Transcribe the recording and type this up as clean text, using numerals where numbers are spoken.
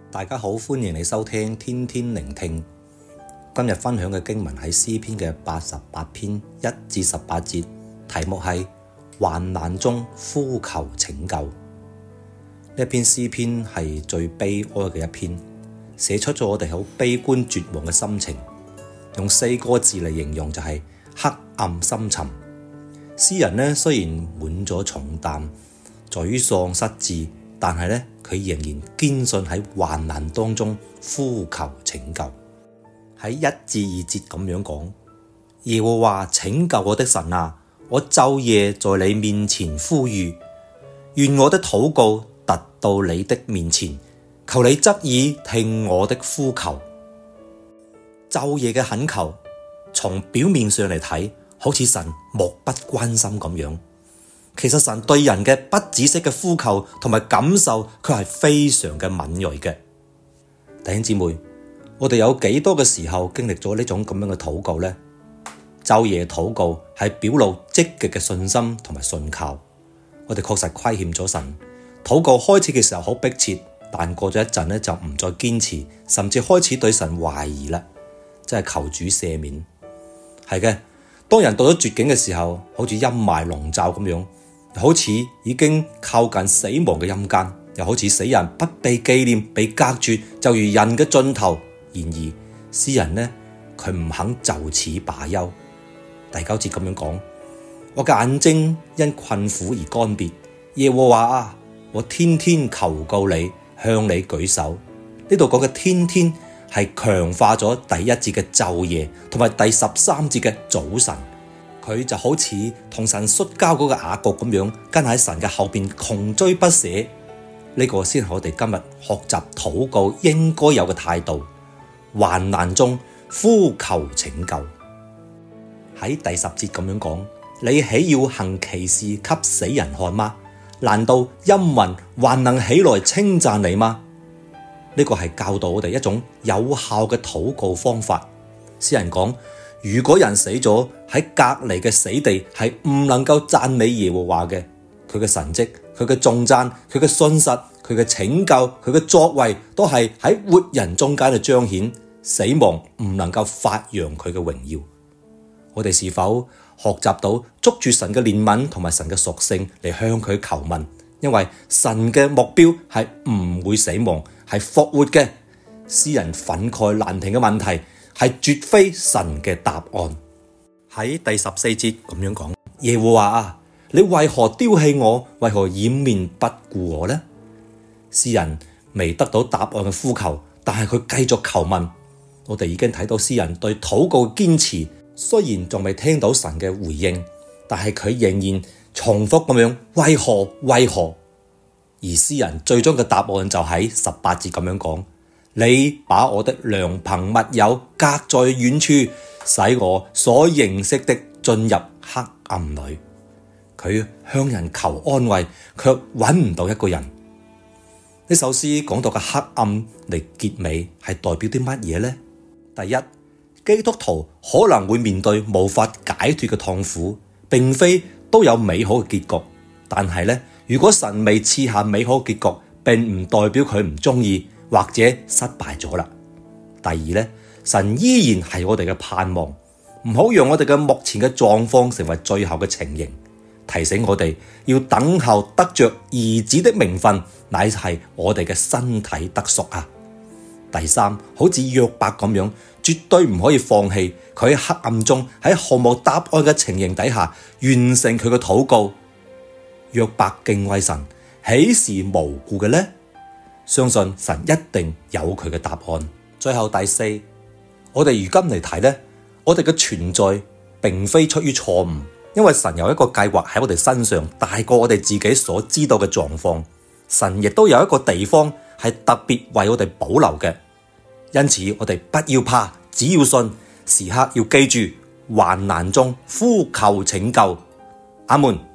大家好，歡迎你收聽天天聆聽。今日分享嘅經文喺詩篇嘅88篇1至18節，題目係患難中呼求拯救。呢篇詩篇係最悲哀嘅一篇，寫出咗我哋好悲觀絕望嘅心情。用4個字嚟形容就係黑暗深沉。詩人呢雖然滿咗重擔，沮喪失志，但係呢佢仍然堅信喺患難當中呼求拯救。喺1至2節咁樣講，耶和華拯救我的神啊，我晝夜在你面前呼籲，願我的禱告達到你的面前，求你側耳聽我的呼求。晝夜嘅懇求，從表面上嚟睇，好似神漠不關心咁樣。其實神對人嘅不止息嘅呼求同埋感受，佢係非常嘅敏銳嘅。弟兄姊妹，我哋有幾多嘅時候經歷咗呢種咁樣嘅禱告呢？晝夜禱告係表露積極嘅信心同埋信靠。我哋確實虧欠咗神。禱告開始嘅時候好迫切，但過咗一陣呢就唔再堅持，甚至開始對神懷疑啦，真係求主赦免。係嘅，當人到咗絕境嘅時候，好似陰霾籠罩咁樣，好似已經靠近死亡嘅陰間，又好似死人不被紀念、被隔絕，就如人嘅盡頭。然而詩人呢，佢唔肯就此罷休。第9節咁樣講：我嘅眼睛因困苦而乾癟，耶和華啊，我天天求告你，向你舉手。呢度講嘅天天係強化咗第1節嘅晝夜，同埋第13節嘅早晨。佢就好似同神摔跤嗰個雅各咁樣，跟喺神嘅後邊窮追不捨。呢個先係我哋今日學習禱告應該有嘅態度。患難中呼求拯救。喺第10節咁樣講：你豈要行奇事給死人看嗎？難道陰魂還能起來稱讚你嗎？呢個係教導我哋一種有效嘅禱告方法。詩人講：如果人死咗喺隔離嘅死地，係唔能夠讚美耶和華嘅，佢嘅神蹟、佢嘅頌讚、佢嘅信實、佢嘅拯救、佢嘅作為，都係喺活人中間嘅彰顯。死亡唔能夠發揚佢嘅榮耀。我哋是否學習到捉住神嘅憐憫同埋神嘅屬性嚟向佢求問？因為神嘅目標係唔會死亡，係復活嘅。詩人憤慨難停嘅問題係絕非神嘅答案。喺第14節咁樣講：耶和華啊，你為何丟棄我？為何掩面不顧我呢？詩人未得到答案嘅呼求，但係佢繼續求問。我哋已經睇到詩人對禱告嘅堅持，雖然仲未聽到神嘅回應，但係佢仍然重複咁樣：為何？為何？而詩人最終嘅答案就喺18節咁樣講：你把我的良朋密友隔在遠處，使我所認識的進入黑暗裏。佢向人求安慰，卻揾唔到一個人。呢首詩講到嘅黑暗嚟結尾係代表啲乜嘢呢？第一，基督徒可能會面對無法解脫嘅痛苦，並非都有美好嘅結局。但係呢，如果神未賜下美好嘅結局，並唔代表佢唔鍾意或者失敗咗啦。第二呢，神依然係我哋嘅盼望，唔好讓我哋嘅目前嘅狀況成為最後嘅情形。提醒我哋要等候得着兒子的名分，乃係我哋嘅身體得贖啊。第三，好似約伯咁樣，絕對唔可以放棄佢喺黑暗中，喺毫無答案嘅情形底下完成佢嘅禱告。約伯敬畏神，豈是無故嘅呢？相信神一定有佢嘅答案。最後第4，我哋如今嚟睇呢，我哋嘅存在並非出於錯誤，因為神有一個計劃喺我哋身上，大過我哋自己所知道嘅狀況。神亦都有一個地方係特別為我哋保留嘅，因此我哋不要怕，只要信，時刻要記住患難中呼求拯救。阿門。